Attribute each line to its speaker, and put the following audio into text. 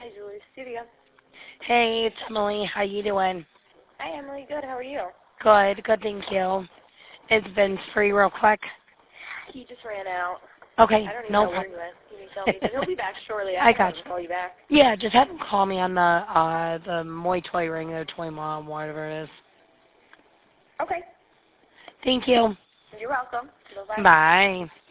Speaker 1: Hi, Julie Studio.
Speaker 2: Hey, it's Emily. How you doing?
Speaker 1: Hi, Emily. Good. How are you?
Speaker 2: Good, good, thank you. Is Vince free real quick?
Speaker 1: He just ran out.
Speaker 2: Okay,
Speaker 1: I don't even
Speaker 2: no
Speaker 1: know where he
Speaker 2: problem.
Speaker 1: went. He didn't tell me, but he'll be back shortly.
Speaker 2: I
Speaker 1: I can
Speaker 2: got
Speaker 1: have him
Speaker 2: you.
Speaker 1: call you back.
Speaker 2: Yeah, just have him call me on the Moy Toy Ring, the Toy Mom, whatever it is.
Speaker 1: Okay.
Speaker 2: Thank you.
Speaker 1: You're welcome. Bye-bye.
Speaker 2: Bye.